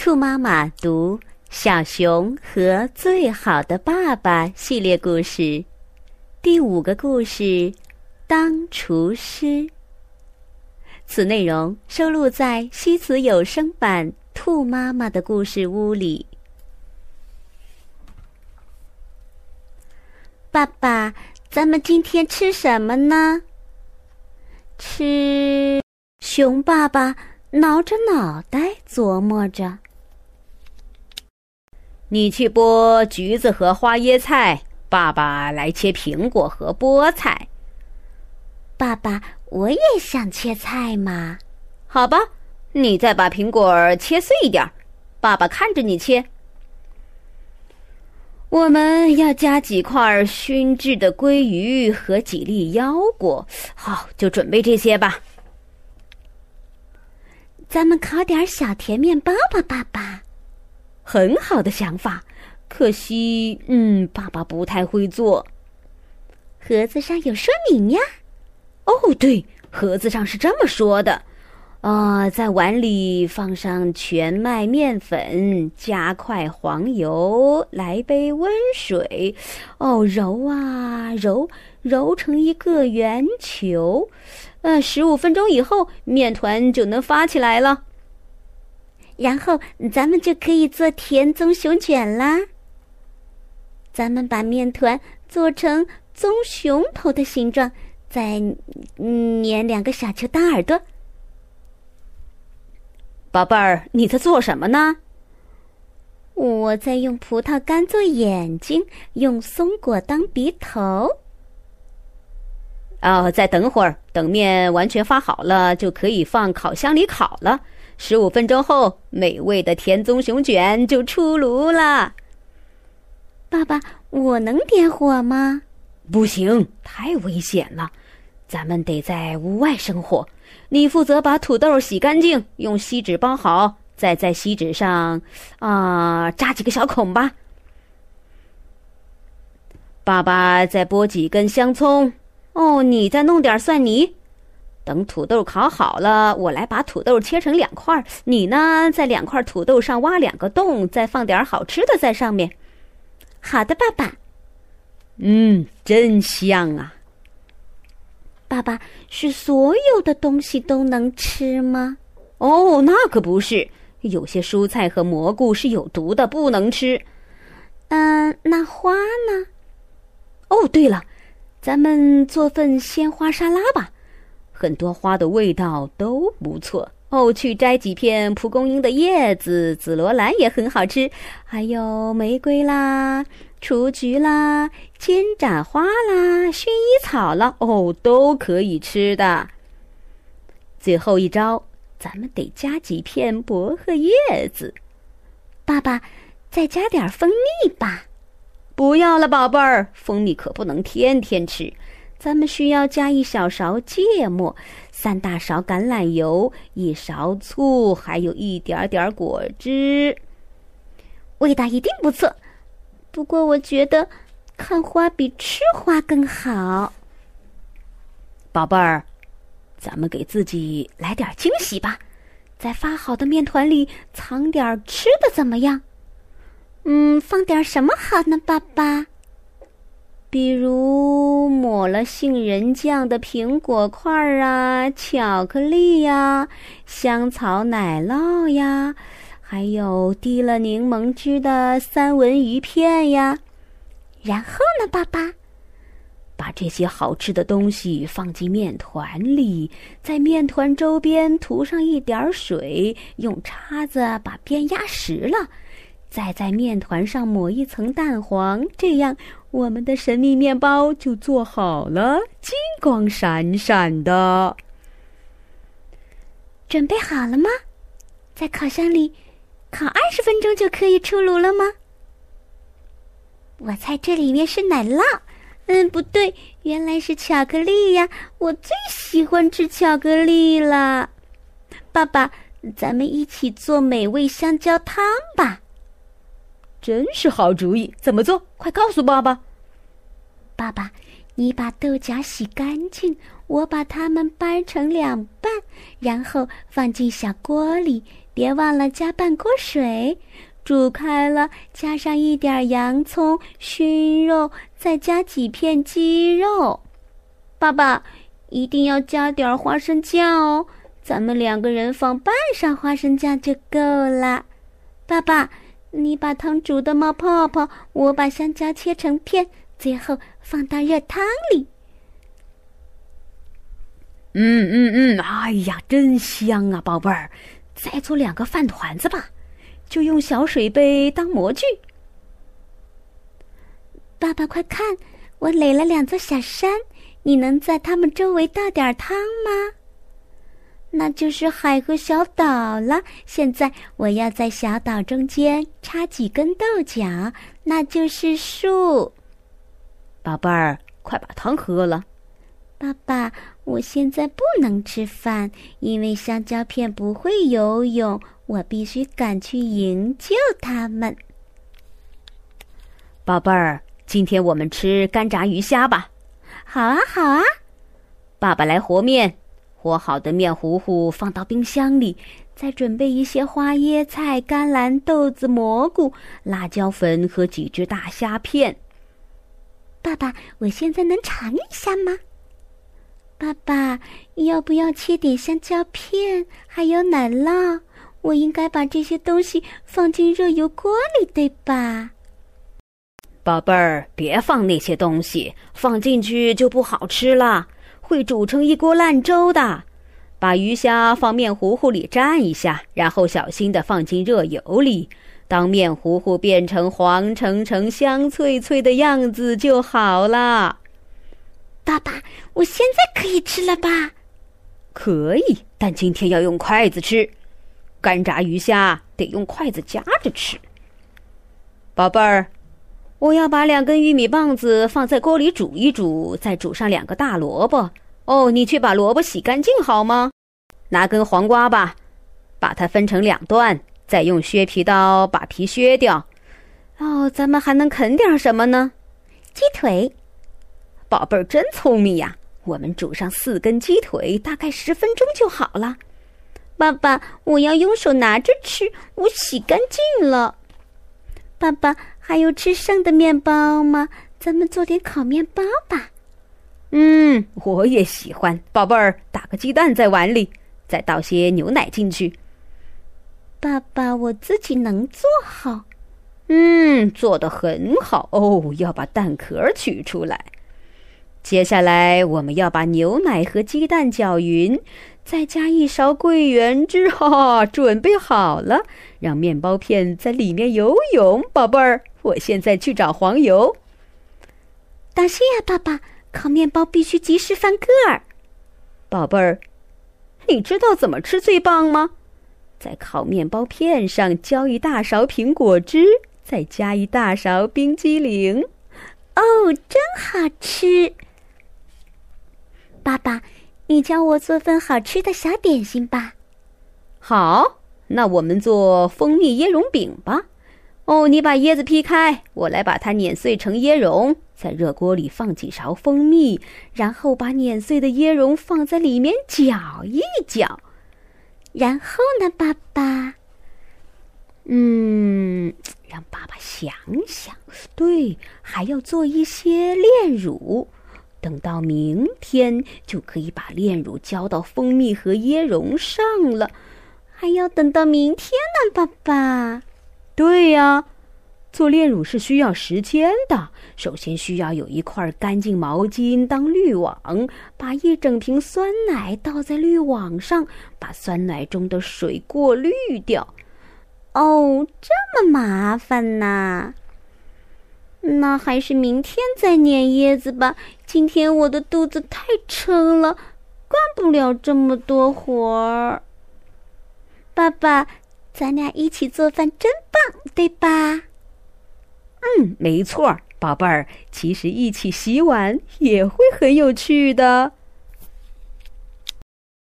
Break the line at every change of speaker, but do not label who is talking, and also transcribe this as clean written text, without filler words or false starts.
兔妈妈读《小熊和最好的爸爸》系列故事，第5个故事：当厨师。此内容收录在西子有声版《兔妈妈的故事屋》里。爸爸，咱们今天吃什么呢？吃……熊爸爸挠着脑袋琢磨着。
你去剥橘子和花椰菜，爸爸来切苹果和菠菜。
爸爸，我也想切菜嘛。
好吧，你再把苹果切碎一点，爸爸看着你切。我们要加几块熏制的鲑鱼和几粒腰果。好，就准备这些吧。
咱们烤点小甜面包吧，爸爸。
很好的想法，可惜，爸爸不太会做。
盒子上有说明呀。
哦，对，盒子上是这么说的。在碗里放上全麦面粉，加块黄油，来杯温水。揉啊揉，揉成一个圆球。15分钟以后，面团就能发起来了。
然后咱们就可以做甜棕熊卷啦。咱们把面团做成棕熊头的形状，再粘2个小球当耳朵。
宝贝儿，你在做什么呢？
我在用葡萄干做眼睛，用松果当鼻头。
再等会儿，等面完全发好了，就可以放烤箱里烤了。15分钟后，美味的甜棕熊卷就出炉了。
爸爸，我能点火吗？
不行，太危险了。咱们得在屋外生火。你负责把土豆洗干净，用锡纸包好，再在锡纸上扎几个小孔吧。爸爸再剥几根香葱。你再弄点蒜泥。等土豆烤好了，我来把土豆切成2块，你呢，在2块土豆上挖2个洞，再放点好吃的在上面。
好的，爸爸。
真香啊。
爸爸，是所有的东西都能吃吗？
那可不是，有些蔬菜和蘑菇是有毒的，不能吃。
那花呢？
对了，咱们做份鲜花沙拉吧。很多花的味道都不错。去摘几片蒲公英的叶子，紫罗兰也很好吃，还有玫瑰啦、雏菊啦、金盏花啦、薰衣草啦，都可以吃的。最后一招，咱们得加几片薄荷叶子。
爸爸，再加点蜂蜜吧。
不要了，宝贝儿，蜂蜜可不能天天吃。咱们需要加1小勺芥末，3大勺橄榄油，1勺醋，还有一点点果汁。
味道一定不错，不过我觉得看花比吃花更好。
宝贝儿，咱们给自己来点惊喜吧，在发好的面团里藏点吃的怎么样？
放点什么好呢，爸爸？比如抹了杏仁酱的苹果块啊，巧克力呀，香草奶酪呀，还有滴了柠檬汁的三文鱼片呀。然后呢，爸爸？
把这些好吃的东西放进面团里，在面团周边涂上一点水，用叉子把边压实了，再在面团上抹一层蛋黄，这样我们的神秘面包就做好了，金光闪闪的。
准备好了吗？在烤箱里烤20分钟就可以出炉了吗？我猜这里面是奶酪。不对，原来是巧克力呀！我最喜欢吃巧克力了。爸爸，咱们一起做美味香蕉汤吧。
真是好主意，怎么做？快告诉爸爸。
爸爸，你把豆角洗干净，我把它们掰成2半，然后放进小锅里， 别忘了加半锅水，煮开了，加上一点洋葱、熏肉，再加几片鸡肉。爸爸，一定要加点花生酱哦，咱们2个人放半勺花生酱就够了。爸爸，你把汤煮得冒泡泡，我把香蕉切成片，最后放到热汤里。
哎呀，真香啊，宝贝儿！再做2个饭团子吧，就用小水杯当模具。
爸爸，快看，我垒了2座小山，你能在它们周围倒点汤吗？那就是海和小岛了。现在我要在小岛中间插几根豆角，那就是树。
宝贝儿，快把汤喝了。
爸爸，我现在不能吃饭，因为香蕉片不会游泳，我必须赶去营救它们。
宝贝儿，今天我们吃干炸鱼虾吧。
好啊，好啊。
爸爸来和面，和好的面糊糊放到冰箱里，再准备一些花椰菜、甘蓝、豆子、蘑菇、辣椒粉和几只大虾片。
爸爸，我现在能尝一下吗？爸爸，要不要切点香蕉片，还有奶酪？我应该把这些东西放进热油锅里，对吧？
宝贝儿，别放那些东西，放进去就不好吃了，会煮成一锅烂粥的。把鱼虾放面糊糊里蘸一下，然后小心地放进热油里。当面糊糊变成黄澄澄、香脆脆的样子就好了。
爸爸，我现在可以吃了吧？
可以，但今天要用筷子吃。干炸鱼虾得用筷子夹着吃。宝贝儿，我要把2根玉米棒子放在锅里煮一煮，再煮上2个大萝卜。你去把萝卜洗干净好吗？拿根黄瓜吧，把它分成2段，再用削皮刀把皮削掉。咱们还能啃点什么呢？
鸡腿。
宝贝儿真聪明呀，我们煮上4根鸡腿，大概10分钟就好了。
爸爸，我要用手拿着吃，我洗干净了。爸爸，还有吃剩的面包吗？咱们做点烤面包吧。
我也喜欢。宝贝儿，打个鸡蛋在碗里，再倒些牛奶进去。
爸爸，我自己能做好。
做得很好要把蛋壳取出来。接下来我们要把牛奶和鸡蛋搅匀，再加1勺桂圆汁，准备好了，让面包片在里面游泳。宝贝儿，我现在去找黄油。
当心呀，爸爸，烤面包必须及时翻个儿。
宝贝儿，你知道怎么吃最棒吗？在烤面包片上浇1大勺苹果汁，再加1大勺冰激凌。
真好吃。爸爸，你教我做份好吃的小点心吧。
好，那我们做蜂蜜椰蓉饼吧。你把椰子劈开，我来把它碾碎成椰蓉，在热锅里放几勺蜂蜜，然后把碾碎的椰蓉放在里面搅一搅。
然后呢，爸爸？
让爸爸想想。对，还要做一些炼乳。等到明天就可以把炼乳浇到蜂蜜和椰蓉上了。
还要等到明天呢，爸爸？
对呀，做炼乳是需要时间的。首先需要有一块干净毛巾当滤网，把1整瓶酸奶倒在滤网上，把酸奶中的水过滤掉。
这么麻烦呐。那还是明天再碾椰子吧，今天我的肚子太撑了，干不了这么多活儿。爸爸，咱俩一起做饭真棒，对吧？
没错，宝贝儿，其实一起洗碗也会很有趣的。